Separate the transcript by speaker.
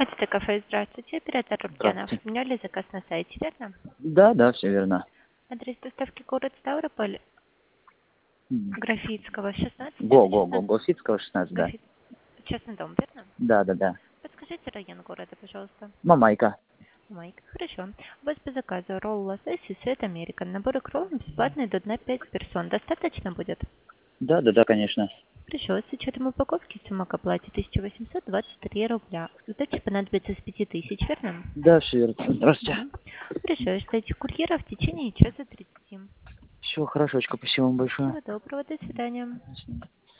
Speaker 1: Это кафе, здравствуйте. Оператор Рубьянов.
Speaker 2: Здравствуйте.
Speaker 1: Меняли заказ на сайте, верно?
Speaker 2: Да, да, все верно.
Speaker 1: Адрес доставки город Ставрополь,
Speaker 2: М.
Speaker 1: Графитского, 16, это 16,
Speaker 2: Гофитского 16, да.
Speaker 1: частный дом, верно?
Speaker 2: Да, да, да.
Speaker 1: Подскажите район города, пожалуйста.
Speaker 2: Мамайка.
Speaker 1: Майк, хорошо. У вас по заказу ролл лосось и свет американ. Набор икров бесплатный до дна 5 персон. Достаточно будет?
Speaker 2: Да, да, да, конечно.
Speaker 1: Хорошо, с учетом упаковки сумма к оплате 1823 рубля. Сдача понадобится с 5000, верно?
Speaker 2: Да, все верно. Здравствуйте.
Speaker 1: Угу. Хорошо, ждайте курьера в течение часа 30.
Speaker 2: Все хорошо, спасибо вам большое.
Speaker 1: Всего доброго, до свидания.
Speaker 2: До свидания.